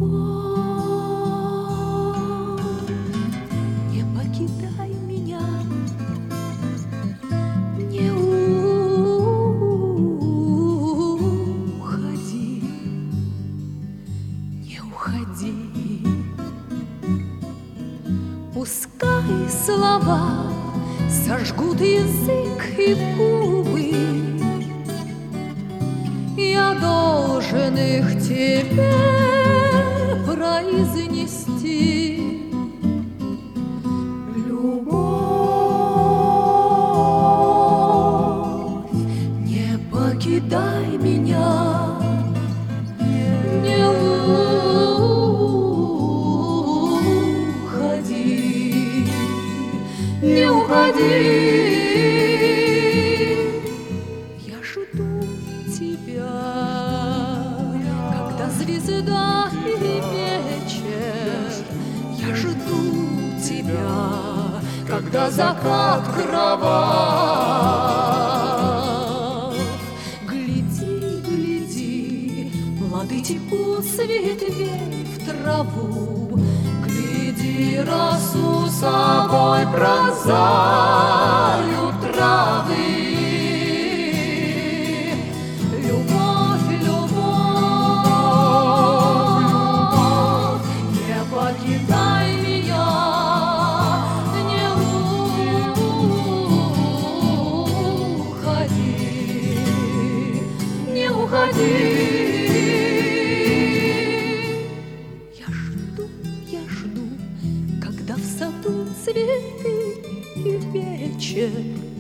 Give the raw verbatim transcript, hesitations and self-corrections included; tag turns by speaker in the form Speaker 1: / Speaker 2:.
Speaker 1: любовь, не покидай меня, не уходи, не уходи. Пускай слова сожгут язык и губы, я должен их тебе произнести. Любовь, не покидай меня, не уходи, не уходи. Я жду тебя, когда звезда и вечер. Я жду тебя, когда закат кровав. Гляди, гляди, плоды текут с ветвей в траву. Гляди, росу собой пронзают травы. Любовь, любовь, не покидай меня, не уходи, не уходи. Я жду, я жду, когда в саду цветы и вечер.